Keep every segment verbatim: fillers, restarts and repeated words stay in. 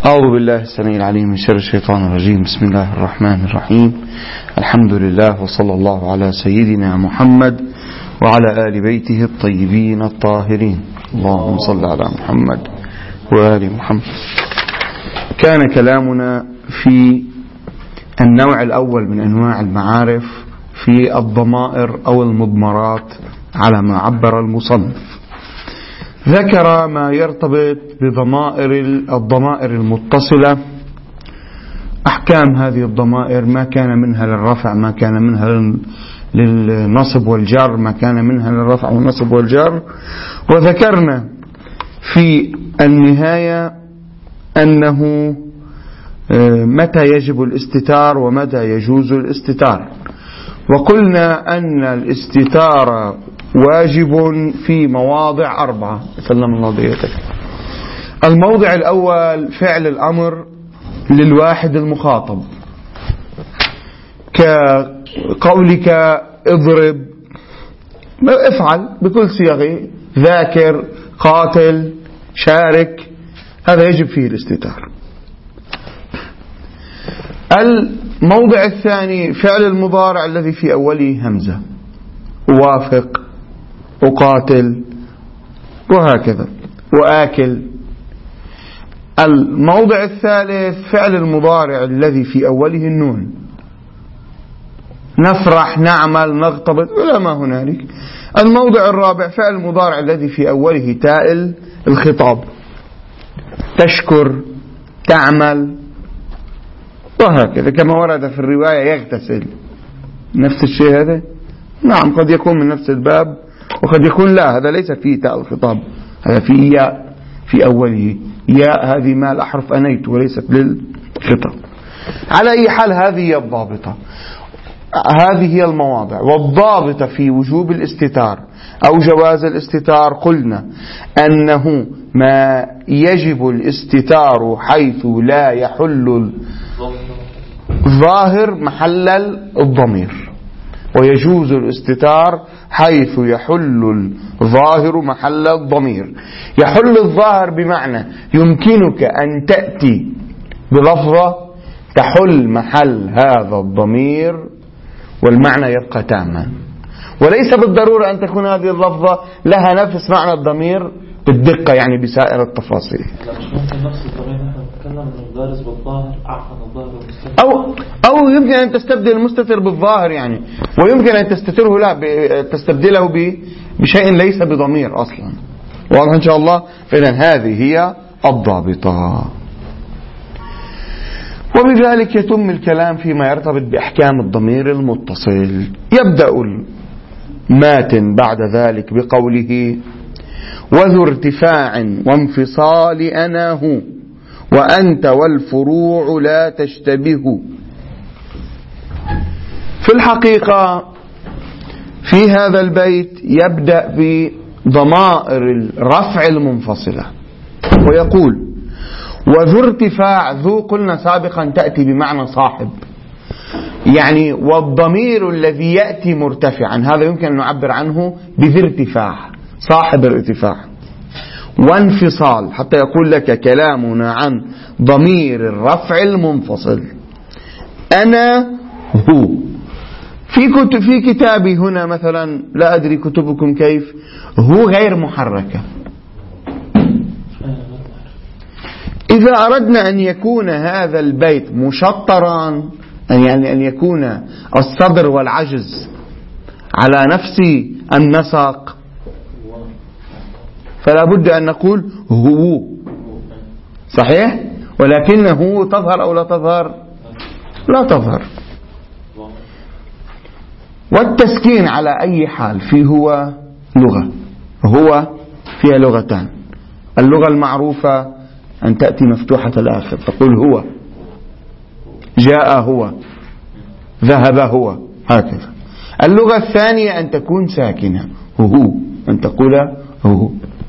أعوذ بالله السميع العليم من شر الشيطان الرجيم. بسم الله الرحمن الرحيم. الحمد لله وصلى الله على سيدنا محمد وعلى آل بيته الطيبين الطاهرين. اللهم صل على محمد وآل محمد. كان كلامنا في النوع الأول من أنواع المعارف في الضمائر أو المضمرات على ما عبر المصنف. ذكر ما يرتبط بضمائر الضمائر المتصلة، أحكام هذه الضمائر، ما كان منها للرفع، ما كان منها للنصب والجر، ما كان منها للرفع والنصب والجر. وذكرنا في النهاية أنه متى يجب الاستتار ومتى يجوز الاستتار، وقلنا أن الاستتار واجب في مواضع أربعة. سلم الله بيتك. الموضع الأول فعل الأمر للواحد المخاطب، كقولك اضرب، افعل بكل صيغه، ذاكر، قاتل، شارك، هذا يجب فيه الاستتار. الموضع الثاني فعل المضارع الذي في أوله همزة، أوافق، أقاتل، وهكذا، وآكل. الموضع الثالث فعل المضارع الذي في أوله النون، نفرح، نعمل، نغتبط، ولا ما هنالك. الموضع الرابع فعل المضارع الذي في أوله تاء الخطاب، تشكر، تعمل، وهكذا، كما ورد في الرواية يغتسل. نفس الشيء هذا؟ نعم، قد يكون من نفس الباب وقد يكون لا، هذا ليس فيه تاء الخطاب، هذا فيه ياء في أوله. ياء هذه ما الأحرف أنيت وليست للخطاب. على أي حال هذه هي الضابطة، هذه هي المواضع. والضابطة في وجوب الاستتار أو جواز الاستتار قلنا أنه ما يجب الاستتار حيث لا يحل الظاهر محل الضمير، ويجوز الاستتار حيث يحل الظاهر محل الضمير. يحل الظاهر بمعنى يمكنك أن تأتي بلفظة تحل محل هذا الضمير والمعنى يبقى تاما، وليس بالضرورة أن تكون هذه اللفظة لها نفس معنى الضمير بالدقة، يعني بسائر التفاصيل. أو أو يمكن أن تستبدل المستتر بالظاهر، يعني ويمكن أن تستتره لا تستبدله بشيء ليس بضمير أصلا. واضح إن شاء الله؟ فإذا هذه هي الضابطة. وبذلك يتم الكلام فيما يرتبط بأحكام الضمير المتصل. يبدأ الماتن بعد ذلك بقوله: وذو ارتفاع وانفصال أنا هو وأنت والفروع لا تشتبه. في الحقيقة في هذا البيت يبدأ بضمائر الرفع المنفصلة ويقول: وذو ارتفاع. ذو قلنا سابقا تأتي بمعنى صاحب، يعني والضمير الذي يأتي مرتفعا هذا يمكن أن نعبر عنه بذي ارتفاع، صاحب الارتفاع. وانفصال حتى يقول لك كلامنا عن ضمير الرفع المنفصل، أنا هو. في كتب في كتابي هنا مثلا، لا أدري كتبكم كيف، هو غير محركة. إذا أردنا أن يكون هذا البيت مشطرا، يعني أن يكون الصدر والعجز على نفس النسق، فلا بد أن نقول هو، صحيح؟ ولكنه تظهر أو لا تظهر؟ لا تظهر. والتسكين على أي حال في هو لغة، هو فيها لغتان. اللغة المعروفة أن تأتي مفتوحة الآخر، تقول هو، جاء هو، ذهب هو، هكذا. اللغة الثانية أن تكون ساكنة، هو، أن تقول هو.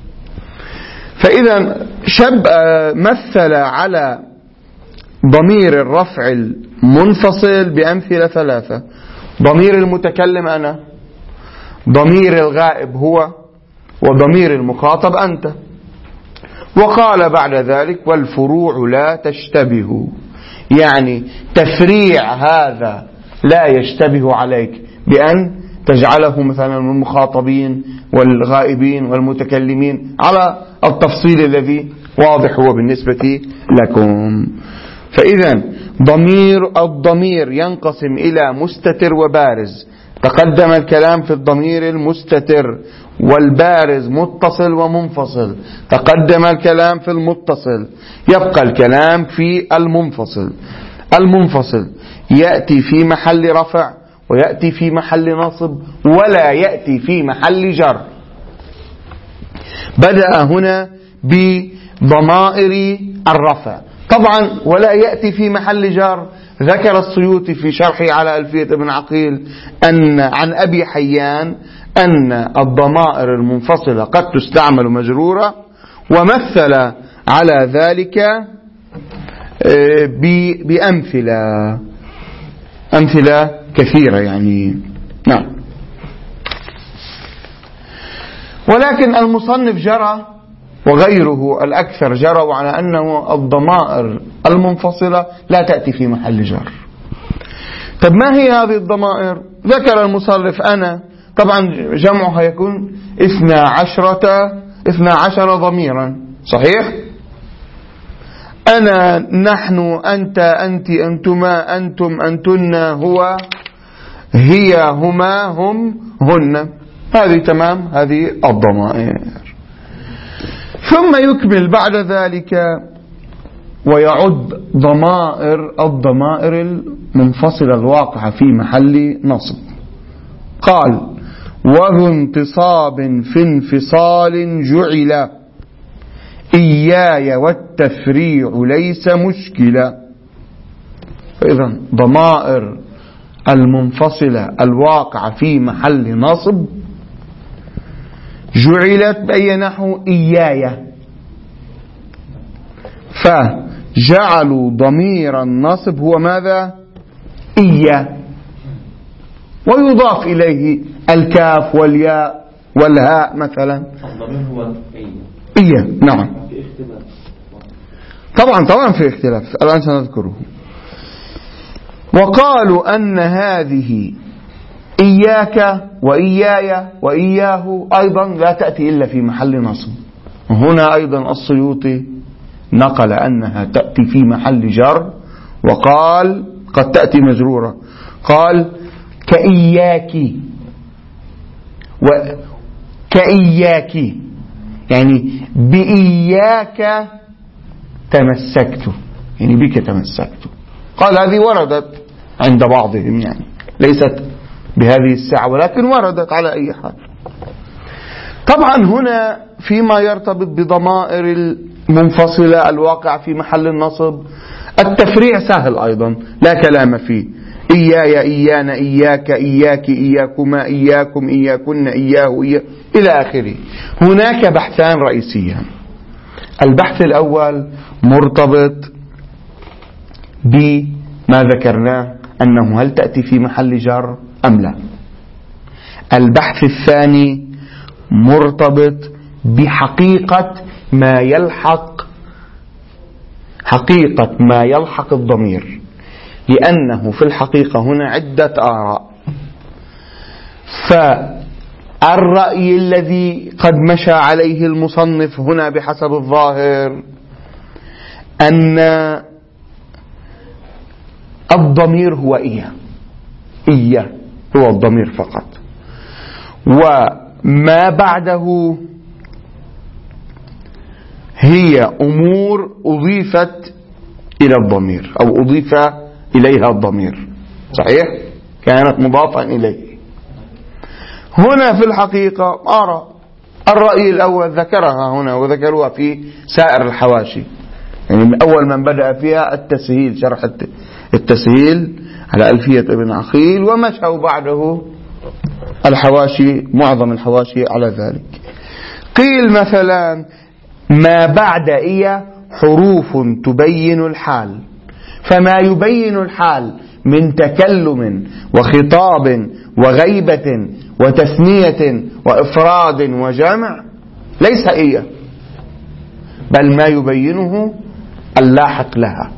فإذا شب مثل على ضمير الرفع المنفصل بأمثلة ثلاثة: ضمير المتكلم أنا، ضمير الغائب هو، وضمير المخاطب أنت. وقال بعد ذلك والفروع لا تشتبه، يعني تفريع هذا لا يشتبه عليك بأن تجعله مثلا المخاطبين والغائبين والمتكلمين على التفصيل الذي واضح هو بالنسبة لكم. فإذا ضمير الضمير ينقسم إلى مستتر وبارز. تقدم الكلام في الضمير المستتر، والبارز متصل ومنفصل. تقدم الكلام في المتصل، يبقى الكلام في المنفصل. المنفصل يأتي في محل رفع ويأتي في محل نصب ولا يأتي في محل جر. بدأ هنا بضمائر الرفع طبعا، ولا يأتي في محل جر. ذكر السيوطي في شرحه على ألفية ابن عقيل أن عن أبي حيان أن الضمائر المنفصلة قد تستعمل مجرورة، ومثل على ذلك بأمثلة أمثلة كثيرة يعني. نعم. ولكن المصنف جرى وغيره الأكثر جروا على أنه الضمائر المنفصلة لا تأتي في محل جر. طب ما هي هذه الضمائر؟ ذكر المصنف أنا، طبعا جمعها يكون اثنا عشرة اثنا عشر ضميرا، صحيح؟ أنا، نحن، أنت، أنت، أنتما، أنتم، أنتن، هو، هي، هما، هم، هن. هذه تمام، هذه الضمائر. ثم يكمل بعد ذلك ويعد ضمائر الضمائر المنفصلة الواقعة في محل نصب. قال وذو انتصاب في انفصال جعل إياي والتفريع ليس مشكلة. فإذا ضمائر المنفصلة الواقعة في محل نصب جعلت بأي نحو؟ إياي، فجعلوا ضمير النصب هو ماذا؟ إيا، ويضاف إليه الكاف والياء والهاء مثلا. الضمير هو إيا. نعم طبعا طبعا في اختلاف الآن سنذكره. وقالوا أن هذه إياك وإياي وإياه أيضا لا تأتي إلا في محل نصب. هنا أيضا السيوطي نقل أنها تأتي في محل جر، وقال قد تأتي مجرورة. قال كإياك وكإياك، يعني بإياك تمسكت، يعني بك تمسكت. قال هذه وردت عند بعضهم، يعني ليست بهذه الساعة ولكن وردت على أي حال. طبعا هنا فيما يرتبط بضمائر المنفصلة الواقع في محل النصب التفريع سهل أيضا، لا كلام فيه. إياي، إيانا، إياك، إياك، إياكما، إياكم، إياكن، إياه، إياه إلى آخره. هناك بحثان رئيسيان. البحث الأول مرتبط بما ذكرناه أنه هل تأتي في محل جر أم لا. البحث الثاني مرتبط بحقيقة ما يلحق حقيقة ما يلحق الضمير، لأنه في الحقيقة هنا عدة آراء. فالرأي الذي قد مشى عليه المصنف هنا بحسب الظاهر أن الضمير هو إياه، إياه هو الضمير فقط، وما بعده هي أمور أضيفت إلى الضمير أو أضيف إليها الضمير، صحيح؟ كانت مضافا إليه. هنا في الحقيقة أرى الرأي الأول ذكرها هنا وذكروها في سائر الحواشي، يعني من أول من بدأ فيها التسهيل، شرح التسهيل على ألفية ابن عقيل، ومشوا بعده الحواشي، معظم الحواشي على ذلك. قيل مثلا ما بعد إيا حروف تبين الحال، فما يبين الحال من تكلم وخطاب وغيبة وتثنية وإفراد وجمع ليس إيا، بل ما يبينه اللاحق لها.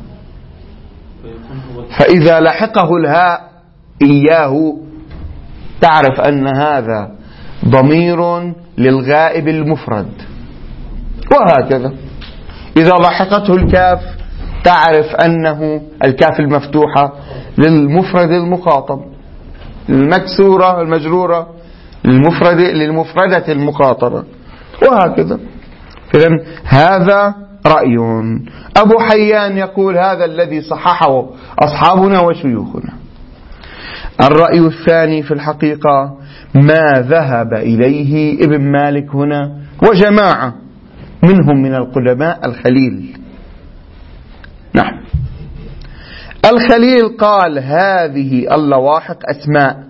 فإذا لحقه الهاء إياه تعرف أن هذا ضمير للغائب المفرد، وهكذا. إذا لحقته الكاف تعرف أنه الكاف المفتوحة للمفرد المخاطب، المكسورة المجرورة للمفرد للمفردة المخاطبة، وهكذا. إذن هذا رأي. أبو حيان يقول هذا الذي صححه أصحابنا وشيوخنا. الرأي الثاني في الحقيقة ما ذهب إليه ابن مالك هنا وجماعة منهم من القدماء الخليل. نعم، الخليل قال هذه اللواحق أسماء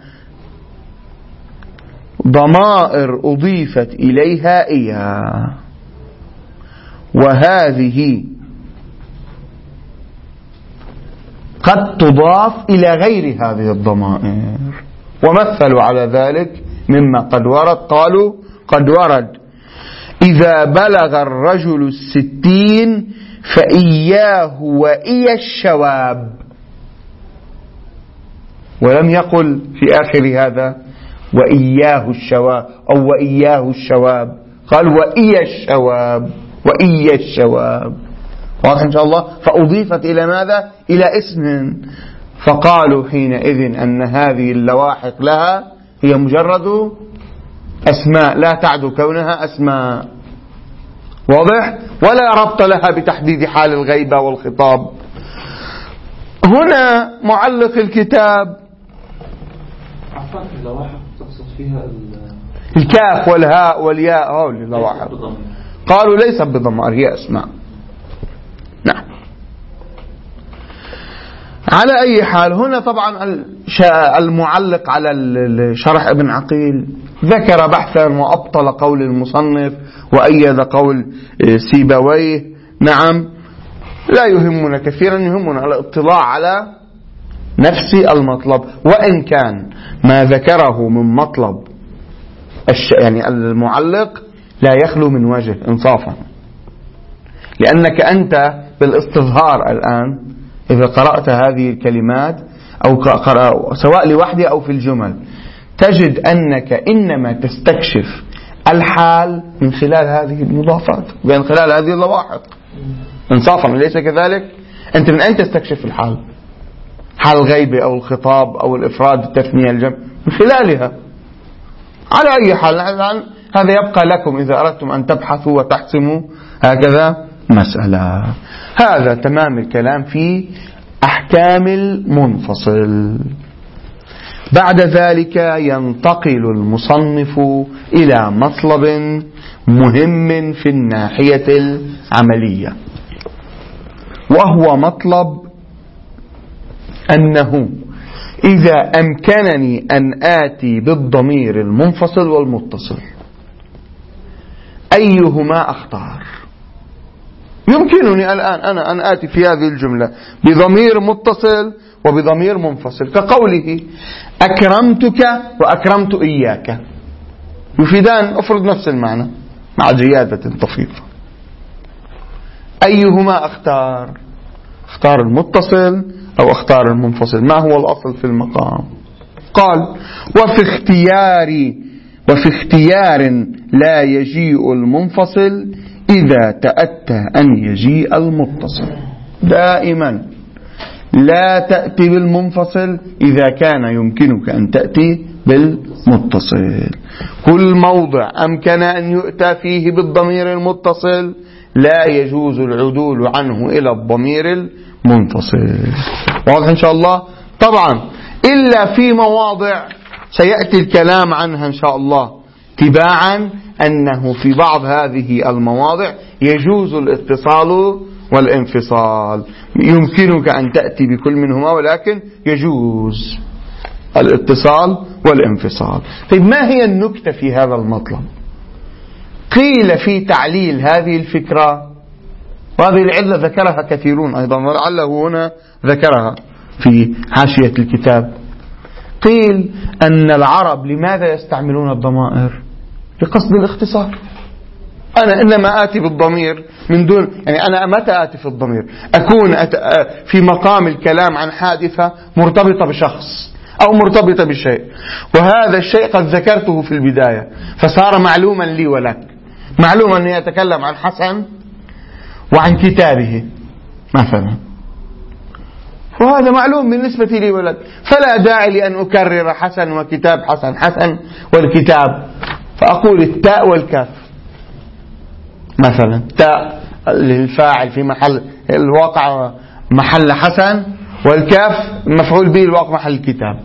ضمائر أضيفت إليها إياه، وهذه قد تضاف إلى غير هذه الضمائر. ومثلوا على ذلك مما قد ورد، قالوا قد ورد إذا بلغ الرجل الستين فإياه وإيا الشواب، ولم يقل في آخر هذا وإياه الشواب أو وإياه الشواب، قال وإيا الشواب وإيا الشواب. واضح إن شاء الله. فأضيفت إلى ماذا؟ إلى اسم. فقالوا حينئذ أن هذه اللواحق لها هي مجرد أسماء لا تعد كونها أسماء. واضح؟ ولا ربط لها بتحديد حال الغيبة والخطاب. هنا معلق الكتاب عفوا اللواحق تقصد فيها الكاف والهاء والياء، هول اللواحق. قالوا ليس بضمائر، هي أسماء. نعم. على أي حال هنا طبعا المعلق على شرح ابن عقيل ذكر بحثا وأبطل قول المصنف وأيد قول سيبويه. نعم، لا يهمنا كثيرا، يهمنا الاطلاع على نفس المطلب، وإن كان ما ذكره من مطلب يعني المعلق لا يخلو من وجه إنصافا، لأنك أنت بالاستظهار الآن إذا قرأت هذه الكلمات أو قرأ سواء لوحدها أو في الجمل تجد أنك إنما تستكشف الحال من خلال هذه المضافات ومن خلال هذه اللواحق إنصافا، أليس كذلك؟ أنت من أين تستكشف الحال؟ حال الغيبة أو الخطاب أو الإفراد التثنية الجمع من خلالها. على أي حال هذا يبقى لكم إذا أردتم أن تبحثوا وتحسموا هكذا مسألة. هذا تمام الكلام في أحكام المنفصل. بعد ذلك ينتقل المصنف إلى مطلب مهم في الناحية العملية، وهو مطلب أنه إذا أمكنني أن آتي بالضمير المنفصل والمتصل أيهما أختار؟ يمكنني الآن أنا أن آتي في هذه الجملة بضمير متصل وبضمير منفصل، كقوله أكرمتك وأكرمت إياك، يفيدان أفرض نفس المعنى مع زيادة طفيفة. أيهما أختار؟ اختار المتصل أو اختار المنفصل؟ ما هو الأصل في المقام؟ قال وفي اختيار وفي اختيار لا يجيء المنفصل إذا تأتى أن يجيء المتصل. دائما لا تأتي بالمنفصل إذا كان يمكنك أن تأتي بالمتصل. كل موضع أمكن أن يؤتى فيه بالضمير المتصل لا يجوز العدول عنه إلى الضمير المنفصل. واضح إن شاء الله؟ طبعا إلا في مواضع سيأتي الكلام عنها إن شاء الله تباعا، أنه في بعض هذه المواضع يجوز الاتصال والانفصال، يمكنك أن تأتي بكل منهما ولكن يجوز الاتصال والانفصال. طيب ما هي النكتة في هذا المطلب؟ قيل في تعليل هذه الفكرة، وهذه العلة ذكرها كثيرون أيضا ولعله هنا ذكرها في حاشية الكتاب، قيل أن العرب لماذا يستعملون الضمائر؟ لقصد الاختصار. أنا إنما آتي بالضمير من دون، يعني أنا متى آتي في الضمير؟ أكون في مقام الكلام عن حادثة مرتبطة بشخص أو مرتبطة بشيء، وهذا الشيء قد ذكرته في البداية فصار معلوما لي ولك، معلوم أن يتكلم عن حسن وعن كتابه مثلا، وهذا معلوم بالنسبة لي ولك، فلا داعي لأن أكرر حسن وكتاب حسن، حسن والكتاب، فأقول التاء والكاف مثلا، تاء للفاعل في محل الواقع محل حسن، والكاف مفعول به الواقع محل الكتاب،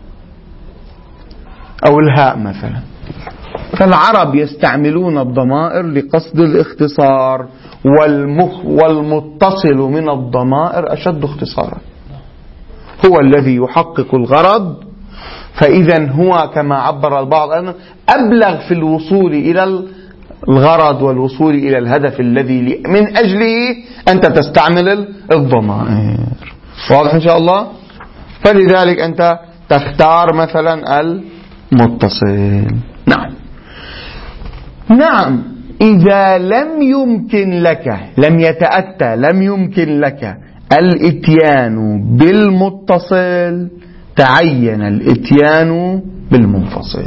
أو الهاء مثلا. فالعرب يستعملون الضمائر لقصد الاختصار، والمخ والمتصل من الضمائر أشد اختصارا، هو الذي يحقق الغرض، فإذا هو كما عبر البعض أنه أبلغ في الوصول إلى الغرض والوصول إلى الهدف الذي من أجله أنت تستعمل الضمائر. واضح إن شاء الله؟ فلذلك أنت تختار مثلا المتصل. نعم نعم إذا لم يمكن لك، لم يتأتى، لم يمكن لك الإتيان بالمتصل، تعين الإتيان بالمنفصل.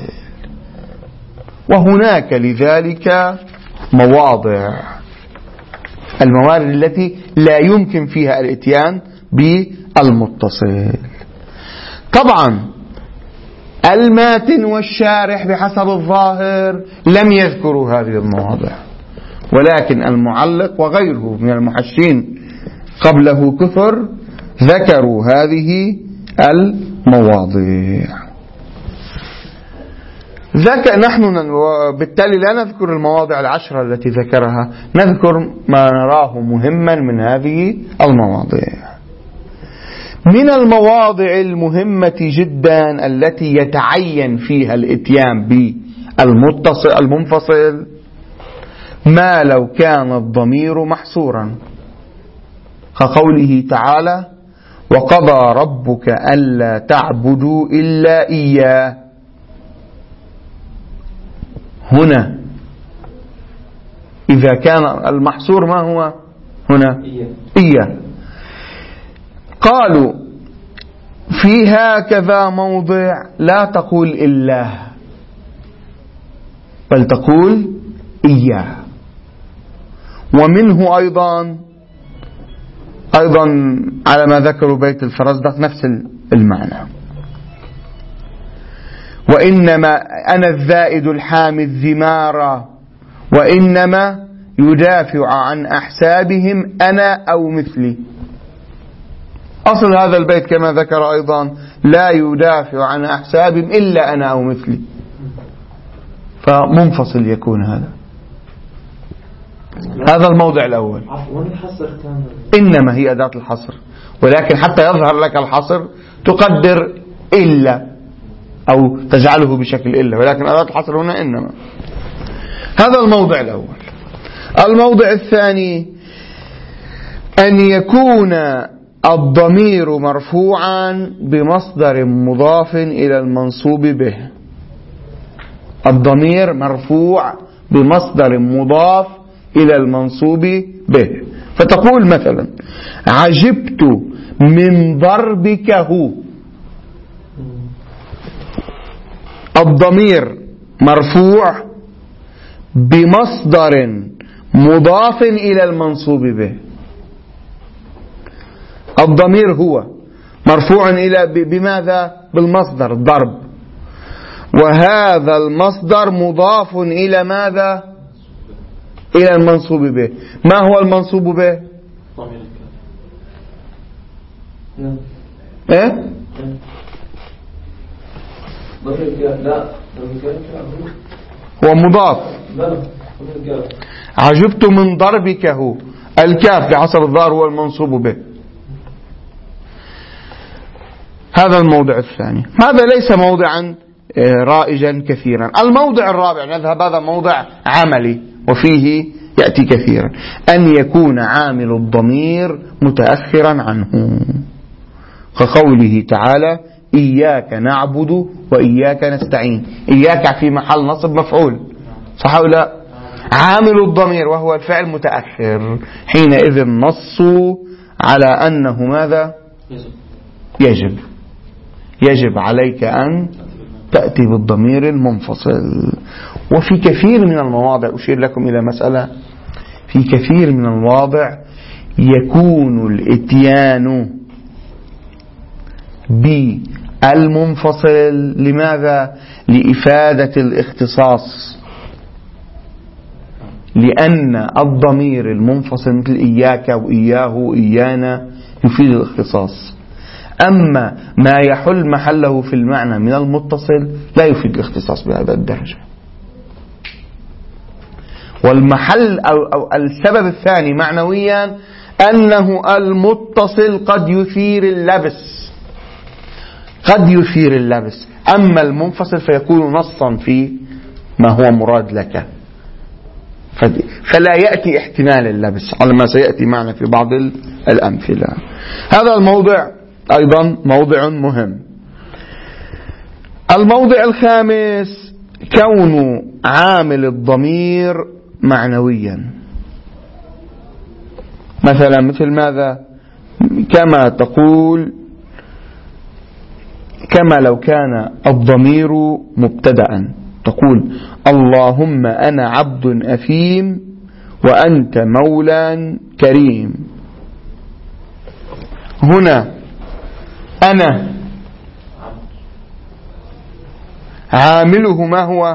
وهناك لذلك مواضع، الموارد التي لا يمكن فيها الإتيان بالمتصل. طبعا الماتن والشارح بحسب الظاهر لم يذكروا هذه المواضع، ولكن المعلق وغيره من المحشين قبله كثر ذكروا هذه المواضع. ذكر نحن بالتالي لا نذكر المواضع العشرة التي ذكرها، نذكر ما نراه مهما من هذه المواضع. من المواضع المهمة جدا التي يتعين فيها الإتيان بالمتصل المنفصل ما لو كان الضمير محصورا، كقوله تعالى: وقضى ربك ألا تعبدوا إلا إياه. هنا إذا كان المحصور ما هو هنا إياه، قالوا في هكذا موضع لا تقول إلا، بل تقول إياه. ومنه أيضا أيضا على ما ذكروا بيت الفرزدق نفس المعنى: وإنما أنا الزائد الحامي الذمار، وإنما يدافع عن أحسابهم أنا أو مثلي. أصل هذا البيت كما ذكر أيضا: لا يدافع عن أحسابهم إلا أنا أو مثلي، فمنفصل يكون هذا. هذا الموضع الأول. إنما هي أداة الحصر، ولكن حتى يظهر لك الحصر تقدر إلا أو تجعله بشكل إلا، ولكن أداة الحصر هنا إنما. هذا الموضع الأول. الموضع الثاني أن يكون الضمير مرفوعا بمصدر مضاف إلى المنصوب به. الضمير مرفوع بمصدر مضاف إلى المنصوب به، فتقول مثلا: عجبت من ضربك هو. الضمير مرفوع بمصدر مضاف إلى المنصوب به. الضمير هو مرفوع إلى بماذا؟ بالمصدر ضرب، وهذا المصدر مضاف إلى ماذا؟ إلى المنصوب به. ما هو المنصوب به؟ إيه؟ هو مضاف. عجبت من ضربك هو، الكاف بحسب الظاهر هو المنصوب به. هذا الموضع الثاني. هذا ليس موضعا رائجا كثيرا. الموضع الرابع نذهب، هذا موضع عملي وفيه يأتي كثيرا: أن يكون عامل الضمير متأخرا عنه، كقوله تعالى: إياك نعبد وإياك نستعين. إياك في محل نصب مفعول، صح أو لا؟ عامل الضمير وهو الفعل متأخر، حينئذ نصوا على أنه ماذا؟ يجب يجب عليك أن تأتي بالضمير المنفصل. وفي كثير من المواضع، أشير لكم إلى مسألة، في كثير من المواضع يكون الإتيان بالمنفصل. لماذا؟ لإفادة الاختصاص، لأن الضمير المنفصل مثل إياك وإياه وإيانا يفيد الاختصاص، أما ما يحل محله في المعنى من المتصل لا يفيد الاختصاص بهذا الدرجة. والمحل أو, أو السبب الثاني معنويا أنه المتصل قد يثير اللبس، قد يثير اللبس، أما المنفصل فيكون نصا في ما هو مراد لك، فلا يأتي احتمال اللبس على ما سيأتي معنا في بعض الأمثلة. هذا الموضع أيضا موضع مهم. الموضع الخامس كون عامل الضمير معنويا، مثلا مثل ماذا؟ كما تقول، كما لو كان الضمير مبتدأ، تقول اللهم أنا عبد أثيم وأنت مولى كريم. هنا أنا عامله ما هو؟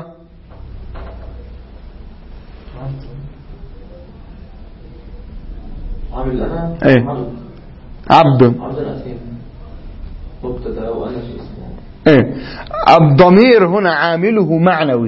عامل أنا ايه؟ عبد عبد أثيم مبتدأ وأنا شيء اسمه ايه؟ الضمير هنا عامله معنوي،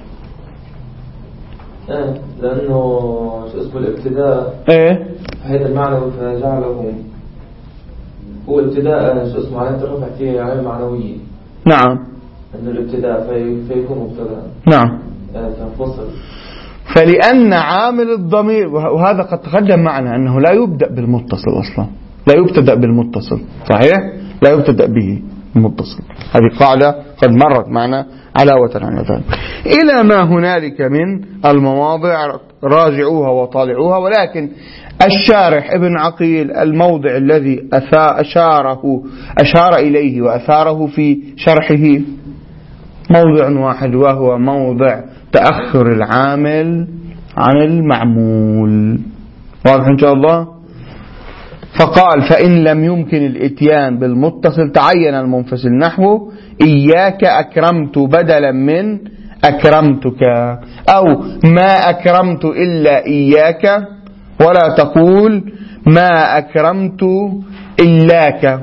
ايه لأنه شو اسمه الابتداء ايه؟ هذا المعنوي فجعله هو ابتداء شو اسمه علامة الرفع فيه علامة معنوية. نعم. أنه الابتداء في فيكون مبتدأ. نعم. تنفصل. فلأن عامل الضمير، وهذا قد تقدم معنا أنه لا يبدأ بالمتصل أصلا، لا يبتدأ بالمتصل، صحيح؟ لا يبتدأ به المتصل، هذه قاعدة قد مرت معنا علاوة على ذلك. إلى ما هنالك من المواضع راجعوها وطالعوها، ولكن الشارح ابن عقيل الموضع الذي أشاره أشار إليه وأثاره في شرحه موضع واحد، وهو موضع تأخر العامل عن المعمول. واضح إن شاء الله؟ فقال فإن لم يمكن الإتيان بالمتصل تعين المنفصل، نحو إياك أكرمت بدلا من أكرمتك، أو ما أكرمت إلا إياك، ولا تقول ما أكرمت إلاك.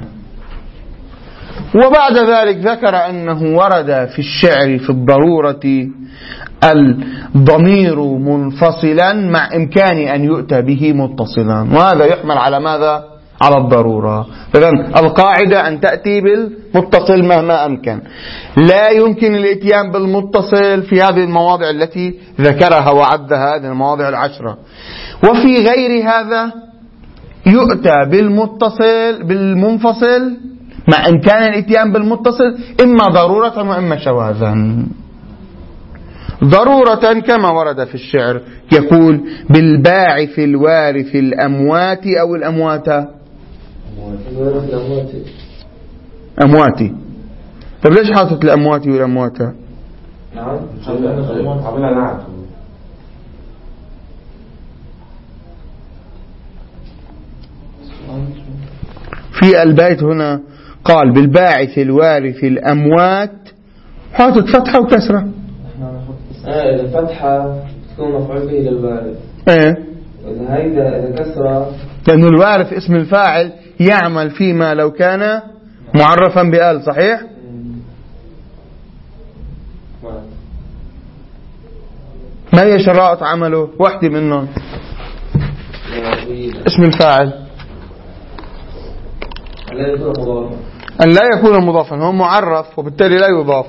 وبعد ذلك ذكر أنه ورد في الشعر في الضرورة الضمير منفصلا مع إمكان أن يؤتى به متصلا، وهذا يحمل على ماذا؟ على الضرورة. فإذن القاعدة أن تأتي بالمتصل مهما أمكن. لا يمكن الاتيان بالمتصل في هذه المواضع التي ذكرها وعدها، هذه المواضع العشرة. وفي غير هذا يؤتى بالمتصل بالمنفصل مع إمكان الاتيان بالمتصل، إما ضرورة وإما شواذا. ضرورة كما ورد في الشعر، يقول بالباعث الوارث الأموات أو الأموات أمواتي. طب ليش حاطط الأموات والأموات؟ نعم في البيت هنا قال بالباعث الوارث الأموات، حاطط فتحة وكسرة. آه إذا فتحة تكون مفعول به للوارث. إيه. إذا هيدا إذا كسرة، لأن الوارث اسم الفاعل يعمل فيما لو كان معرفا بآل، صحيح؟ ما هي شرائط عمله؟ واحدة منهم اسم الفاعل أن لا يكون مضافا، هو معرف وبالتالي لا يضاف.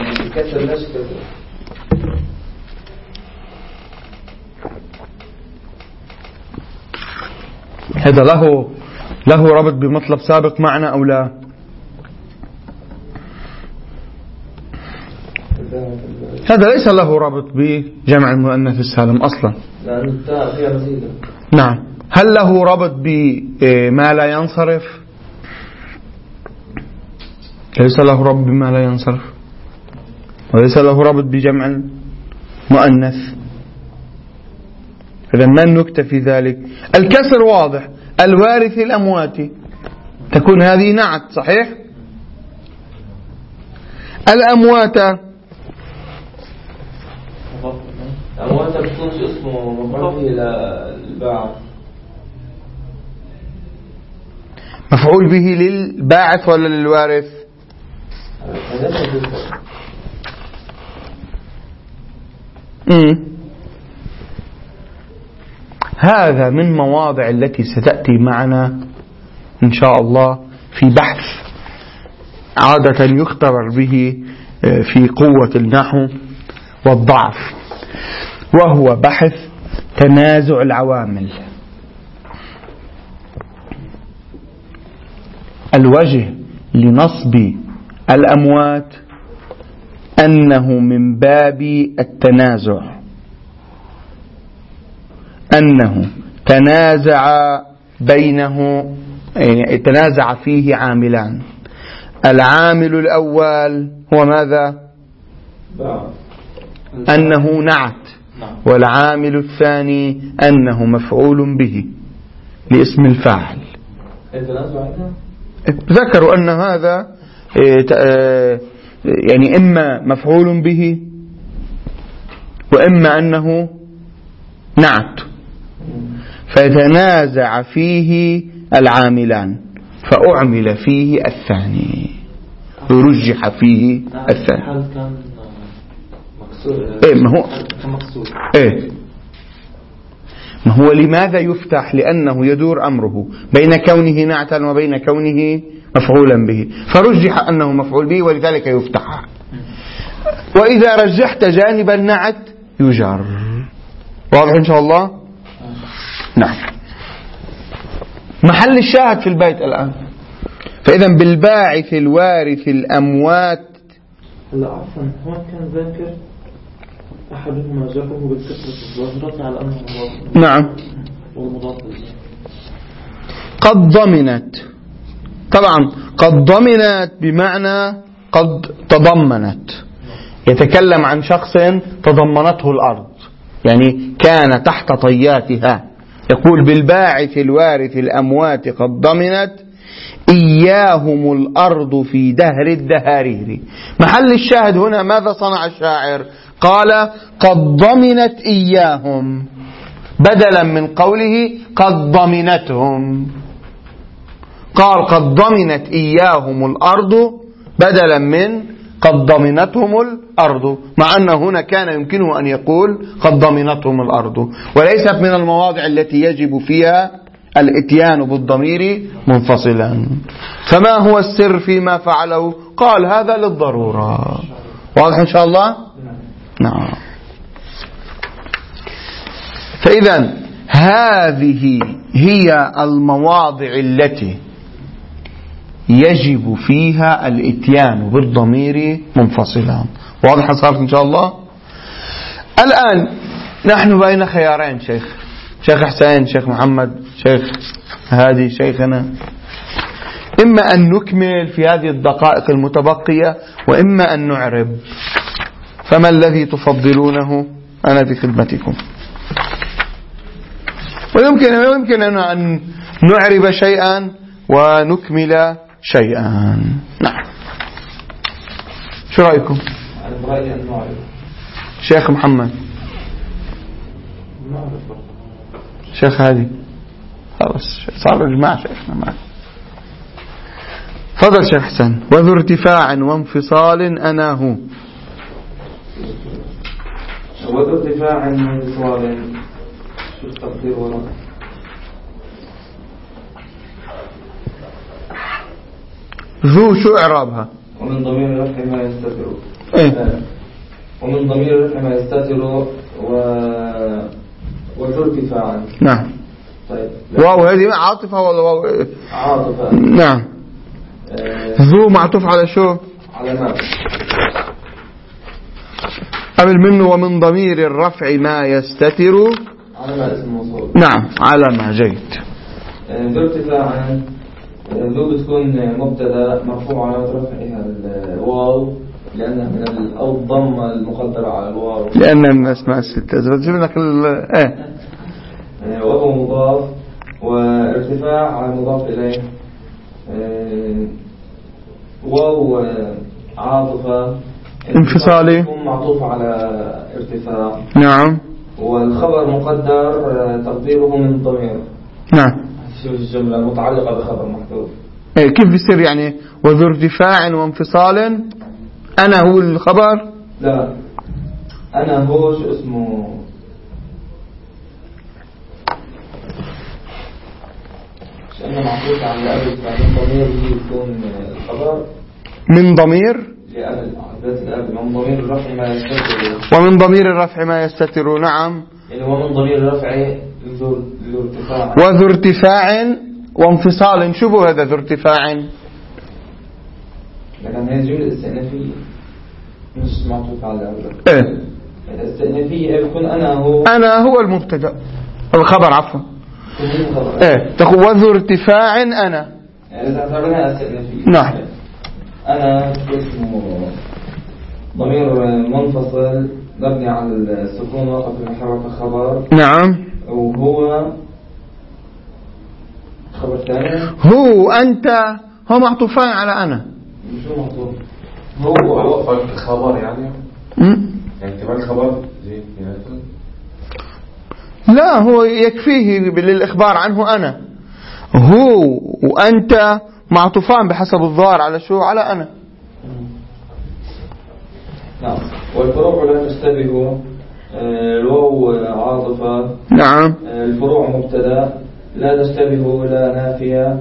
هذا له له ربط بمطلب سابق معنا أو لا؟ هذا ليس له رابط بجمع المؤنث السالم أصلا، لأن التاء فيها مزيدة. نعم. هل له رابط بما لا ينصرف؟ ليس له رابط بما لا ينصرف، وليس له رابط بجمع المؤنث. إذا ما النكتة في ذلك؟ الكسر واضح، الوارث الأموات، تكون هذه نعت صحيح. الأموات الأموات بتكون شو اسمه مفعول به للباعث، مفعول به للباعث ولا للوارث؟ امم هذا من مواضع التي ستأتي معنا إن شاء الله في بحث عادة يختبر به في قوة النحو والضعف، وهو بحث تنازع العوامل. الوجه لنصب الأموات أنه من باب التنازع، أنه تنازع بينه، يعني تنازع فيه عاملان. العامل الأول هو ماذا؟ أنه نعت، والعامل الثاني أنه مفعول به لاسم الفاعل. ذكروا أن هذا يعني إما مفعول به وإما أنه نعت، فتنازع فيه العاملان فأعمل فيه الثاني، يرجح فيه الثاني. إيه ما هو إيه ما هو لماذا يفتح؟ لأنه يدور أمره بين كونه نعتا وبين كونه مفعولا به، فرجح أنه مفعول به ولذلك يفتح. وإذا رجحت جانب النعت يجر. واضح إن شاء الله؟ نعم. محل الشاهد في البيت الآن. فإذا بالباعث الوارث الأموات. لا عفوا، هو كان ذاكر أحدهما جره بالكسرة الظاهرة على أنه مضاف. نعم. والمضاف قد ضمنت، طبعا قد ضمنت بمعنى قد تضمنت، يتكلم عن شخص تضمنته الأرض، يعني كان تحت طياتها. يقول بالباعث الوارث الأموات قد ضمنت إياهم الأرض في دهر الدهارير. محل الشاهد هنا ماذا صنع الشاعر؟ قال قد ضمنت إياهم بدلا من قوله قد ضمنتهم. قال قد ضمنت إياهم الأرض بدلا من قد ضمنتهم الأرض، مع أن هنا كان يمكنه أن يقول قد ضمنتهم الأرض، وليست من المواضع التي يجب فيها الاتيان بالضمير منفصلا. فما هو السر فيما فعله؟ قال هذا للضرورة. واضح إن شاء الله؟ نعم. فإذا هذه هي المواضع التي يجب فيها الاتيان بالضمير منفصلا. واضح صارت إن شاء الله؟ الآن نحن بين خيارين، شيخ شيخ حسين، شيخ محمد، شيخ هادي، شيخنا، إما أن نكمل في هذه الدقائق المتبقية وإما أن نعرب. فما الذي تفضلونه؟ أنا في خدمتكم. ويمكن ويمكن أن نعرب شيئا ونكمل شيئا. نعم. شو رأيكم؟ شيخ محمد، شيخ هادي، خلاص صار الجماعة شيخنا معك. تفضل شيخ حسن. وذو ارتفاع وانفصال أناه. وذو ارتفاع وانفصال، شو التقدير وراء؟ ذو شو إعرابها؟ ومن ضمير الرفع ما يستتر. إيه؟ ومن ضمير الرفع ما يستتر و وذو ارتفاع. نعم. طيب. واو هذه عاطفة ولا واو؟ عاطفة. نعم. آه. ذو معطوف على شو؟ على ما. قبل منه ومن ضمير الرفع ما يستتر على ما اسم موصول. نعم على ما جيد. ذو ارتفاع ذو بتكون مبتدا مرفوع على رفعها الواو لأنها من ال- أو الضمة المقدرة على الواو لأن الأسماء الستة جيب لك ال إيه آه، وهو مضاف وارتفاع على مضاف إليه آه، واو آه، عاطفة انفصالي تكون معطوفة على ارتفاع. نعم والخبر مقدر آه، تقديره من الضمير. نعم. شوف الجملة متعلقة بخبر محذوف. إيه كيف بيصير يعني وذو ارتفاع وانفصال أنا هو الخبر؟ لا أنا هو شو اسمه لأنه معطوف على الأبد بعدين ضمير يكون الخبر من ضمير لأبد ذات الأبد من ضمير الرفع ما يستتر ومن ضمير الرفع ما يستتر نعم يعني هو من ضمير الرفع ذو ذو ارتفاع وذو ارتفاع وانفصال شو هو هذا ذو ارتفاع؟ لكن هي جملة استئنافية مش معطوف على الأبد. إيه الاستئنافية بيكون أنا هو أنا هو المبتدأ الخبر عفوا خبر. إيه تقول وذو ارتفاع أنا يعني إذا اعتبرناها استئنافية نعم أنا اسمه ضمير منفصل مبني على السكون وقف المحرك خبر نعم وهو خبر ثاني هو أنت هو معطوفان على أنا شو معطوف هو وقفك خبر يعني م? يعني كمان خبر زي يعني لا هو يكفيه للإخبار عنه أنا هو وأنت معطوفان بحسب الظاهر على شو على أنا. نعم. والفروع لا تشتبه الواو عاطفة نعم. الفروع مبتدا لا تشتبه لا نافية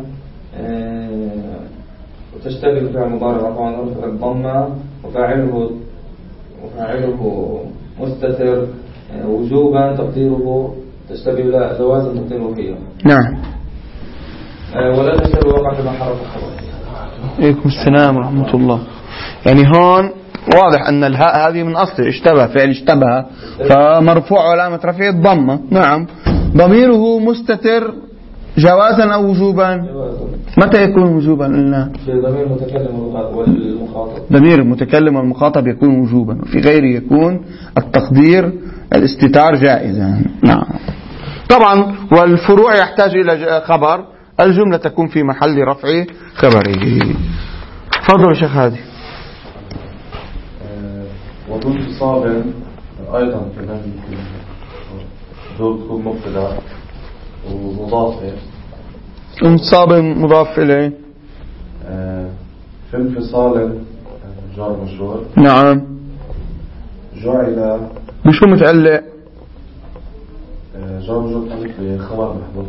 وتشتبه فعل مضارع مرفوع عن رفع الضمة وفاعله وفاعله مستتر وجوبا تقديره تشتبه لا جوازا تقديره هي نعم. ولا تشتبه وقع كما حرف الخبر. عليكم السلام ورحمة الله. يعني هون واضح أن الهاء هذه من أصل اشتبه فعل اشتبه فمرفوع علامة رفعه الضمة نعم. ضميره مستتر جوازا أو وجوبا جوازا. متى يكون وجوبا قلنا في ضمير المتكلم والمخاطب. ضمير المتكلم والمخاطب يكون وجوبا وفي غيره يكون التقدير الاستتار جائزا نعم. طبعا والفروع يحتاج إلى خبر الجملة تكون في محل رفع خبره. تفضل يا شيخ هادي. وضو انتصاب أيضا كمان ذو تكون مبتدا ومضاف انتصاب مضاف إليه في انفصال جار مجرور نعم. جعل بشو متعلق جار مجرور بخبر محذوف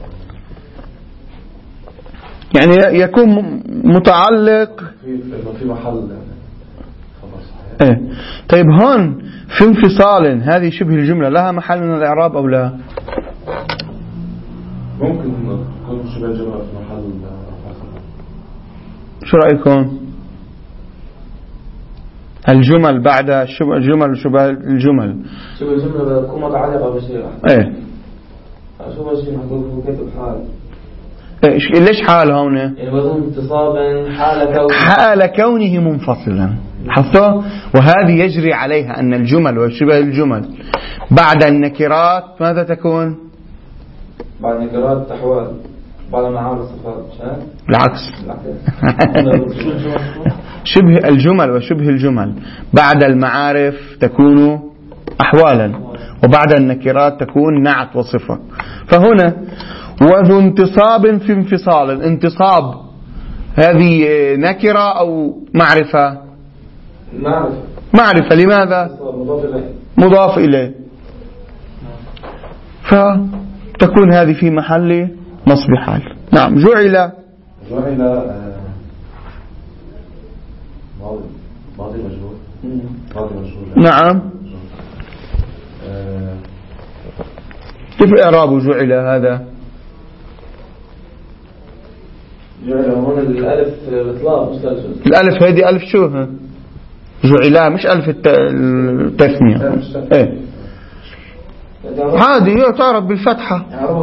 يعني يكون متعلق في في محل خبر صحيح. ايه طيب هون في انفصال هذه شبه الجملة لها محل من الإعراب أو لا؟ ممكن تكون شبه الجملة في محل خبر. شو رأيكم؟ الجمل بعد الجمل شبه الجمل شبه الجملة بتكون متعلقة بشيء. ايه شو الشيء محذوف وكتب حال. إيش ليش حال هون؟ يعني بدون انتصابا حال كونه حال كونه منفصلا حصل. وهذه يجري عليها أن الجمل وشبه الجمل بعد النكرات ماذا تكون؟ بعد نكرات أحوال بعد معامل الصفات. العكس شبه الجمل وشبه الجمل بعد المعارف تكون أحوالا وبعد النكرات تكون نعت وصفة. فهنا وذو انتصاب في انفصال. الانتصاب هذه نكرة أو معرفة؟ معرفة. معرفة. لماذا؟ مضاف إليه. مضاف إليه. فتكون هذه في محل نصب حال. نعم. جعل جعل ماضي ماضي مجهول ماضي مجهول نعم. كيف إعراب جعل هذا؟ جعل هون الألف الإطلاق مش الألف. الألف هذه ألف شو ها؟ جعلا مش ألف التثنية. إيه عادي هي تعرف بالفتحة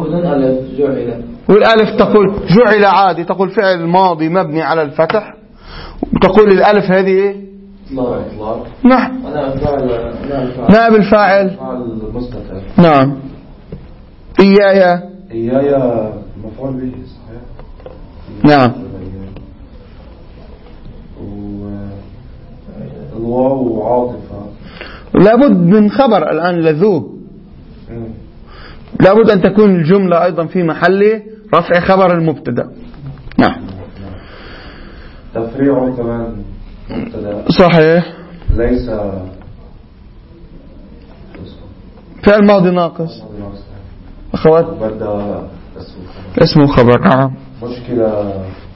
والألف تقول جعل عادي، تقول فعل ماضي مبني على الفتح، وتقول الألف هذه إيه؟ نعم نائب الفاعل. نعم. إيايا إيايا مفعول به صحيح. نعم. الواو عاطفة. لابد من خبر الآن لذوب، لابد أن تكون الجملة أيضا في محل رفع خبر المبتدأ. نعم. تفريعه كمان مبتدأ. صحيح. ليس فعل ماضي ناقص. أخوات بدأ اسمه خبر. نعم. مشكلة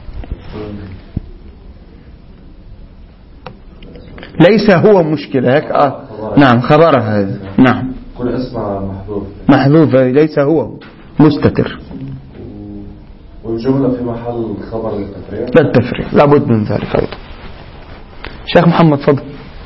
ليس هو مشكلة هيك. آه. نعم خبرها هذا. نعم. كل اسمه محذوف. محذوف ليس هو مستتر. والجملة في محل خبر للتفريع. لا التفريع لابد من ذلك أيضا. شيخ محمد فضل.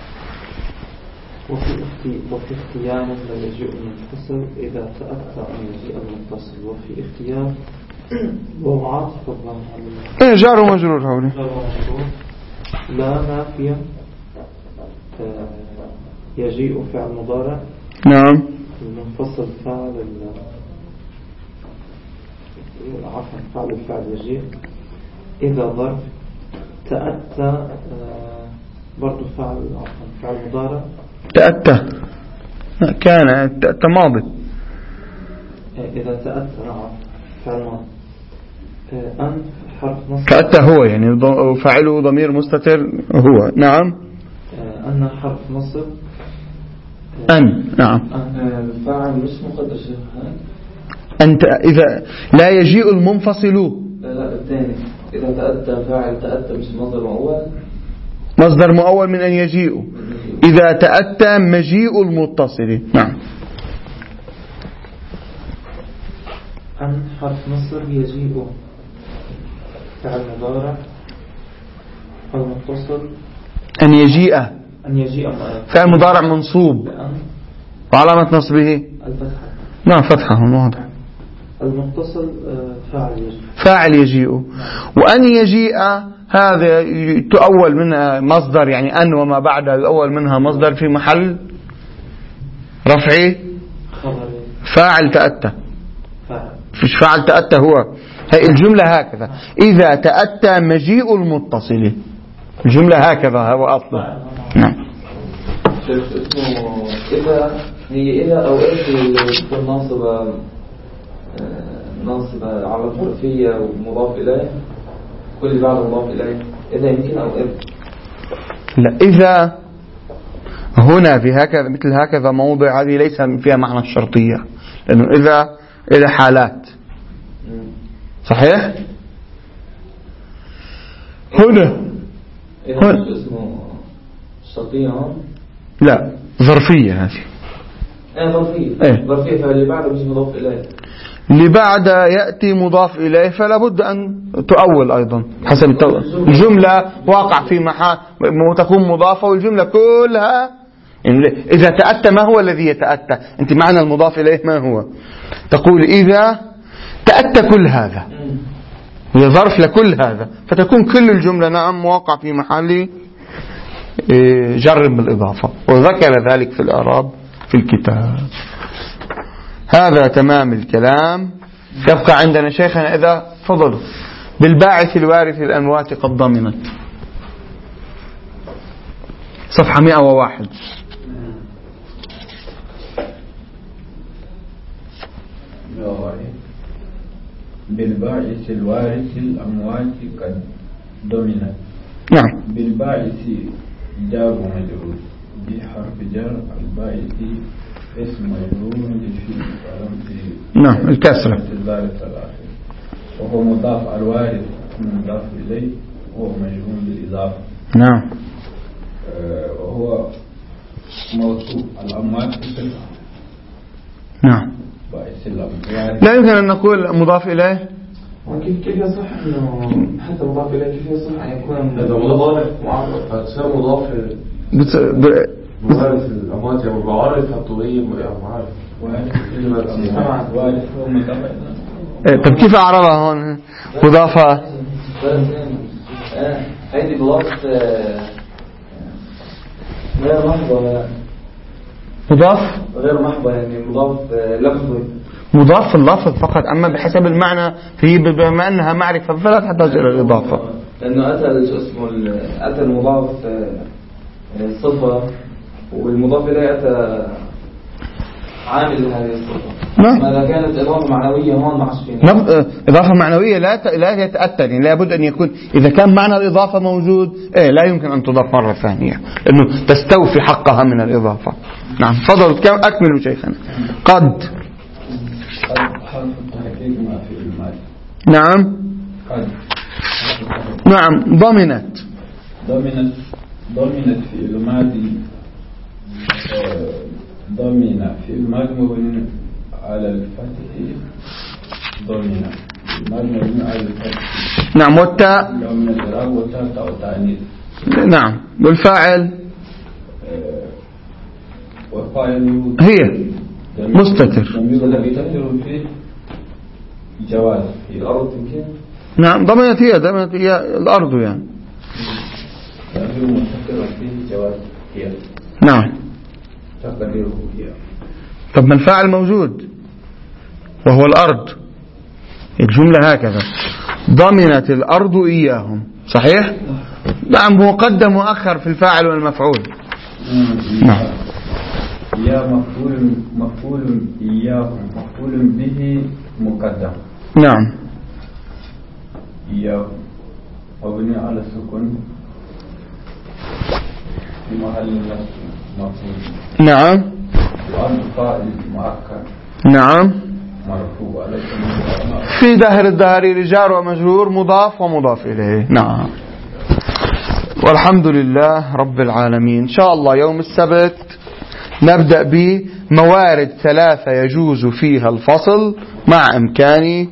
وفي وفي اختيار لا يجيء المنفصل إذا تأتى أن يجيء المتصل، وفي اختيار ومعاطفة إيه جار ومجرور هولي. لا نافيا يجيء فعل مضارع. نعم. المنفصل فعل عفوا فعل الفعل يجيء. إذا ظرف تأتى برضو فعل عفوا فعل مضارع. تأتى كان تأتى ماضي. إذا تأتى نعم فعل ماضي. أن حرف نصب. تأتى هو يعني فاعله ضمير مستتر هو. نعم. أن حرف نصب. أن. نعم. الفاعل مش مقدر شيء. أنت إذا لا يجيء المنفصل. لا لا الثاني إذا تأتى فاعل تأتى مش مصدر مؤول. مصدر مؤول من أن يجيء. إذا تأتى مجيء المتصل. نعم. أن حرف نصب يجيء فعل مضارع المتصل. أن يجيء أن يجيء فعل مضارع منصوب وعلامة نصبه الفتحة. نعم فتحة واضح. المتصل فاعل يجيء. فاعل يجيء. وأن يجيء هذا تؤول منها مصدر يعني أن وما بعد الأول منها مصدر في محل رفع فاعل تأتى. فيش فاعل تأتى هو. هي الجملة هكذا إذا تأتى مجيء المتصل. الجملة هكذا هو أصلا. نعم. إذا هي إذا أو إيش تكون ناصبة ناصبة على الظرفية ومضاف إليه كل بعد مضاف إليه. إذا يمكن أو إذا لا إذا هنا في هكذا مثل هكذا موضع هذه ليس فيها معنى الشرطية، لأنه إذا إلى حالات. صحيح. هنا هنا اسمه شرطية. لا ظرفية هذه. ايه ظرفية. ايه ظرفية فاللي بعده مش مضاف إليه. اللي بعد يأتي مضاف إليه فلا بد أن تؤول أيضا حسب الجملة واقع في محل وتكون مضافة والجملة كلها. إذا تأتى ما هو الذي يتأتى؟ أنت معنى المضاف إليه ما هو؟ تقول إذا تأتى كل هذا هي ظرف لكل هذا فتكون كل الجملة نعم مواقع في محل جر بالإضافة، وذكر ذلك في الإعراب في الكتاب. هذا تمام الكلام. يبقى عندنا شيخنا إذا فضلوا بالباعث الوارث الأموات قد ضمنت صفحة مئة وواحد. بالباعث الوارث الأموات قد ضمنت. نعم. بالباعث جار ومجرور بحرف جر. الباعث اسم مجرور للفعل نعم الكسرة وهو مضاف. الوارث مضاف إليه وهو مجرور بالإضافة. نعم. آه وهو موصوف. الأموات بصفة. نعم. لا يمكن أن نقول مضاف إليه. وكيف كيف يصح إنه حتى مضاف إليه كيف يصح أن يكون مضاف معرف؟ فتصير مضاف بت... ب... موارد الأموات يعني بعارف الطبية معارف طب كيف أعربها هون مضافة؟ هيدي بضاف غير محضة، مضاف غير محضة يعني مضاف لفظي، مضاف في اللفظ فقط، أما بحسب المعنى في بما أنها معرفة فلا تحتاج إلى الإضافة، لأنه أتى شو اسمه أتى المضاف صفة والمضاف إليه أتى عامل هذه الصفة. نعم. إذا كانت إضافة معنوية هون ما عادش فينا. نعم. إضافة معنوية لا ت... لا يتأتى، يعني لابد أن يكون إذا كان معنى الإضافة موجود إيه لا يمكن أن تضاف مرة ثانية إنه تستوفي حقها من الإضافة. نعم تفضل كم أكملوا شيخنا. قد نعم قد نعم ضمنت ضمنت ضمنت في الماضي ضمن في الماضي مبني على الفتح ضمن الماضي على الفتح. نعم والتاء من الإعراب والتاء تاء تعنيف. نعم والفاعل والفاعل هي مستتر الذي تستتر فيه جواز في الأرض يمكن. نعم ضمنت هي ضمنت هي الأرض يعني تأثير مستتر فيه جواز هي. نعم تقديره هي. طب ما الفاعل موجود وهو الأرض، الجملة هكذا ضمنت الأرض إياهم صحيح؟ نعم مقدم مؤخر في الفاعل والمفعول. نعم يا مفعول مفعول إياهم مفعول به مقدم. نعم إياهم مبني على السكون في محل النصب مفعول. نعم وأنت فاعل مؤخر. نعم مرفوع على في داهر الدهري جار ومجرور مضاف ومضاف إليه. نعم والحمد لله رب العالمين. إن شاء الله يوم السبت نبدأ بموارد ثلاثة يجوز فيها الفصل مع إمكان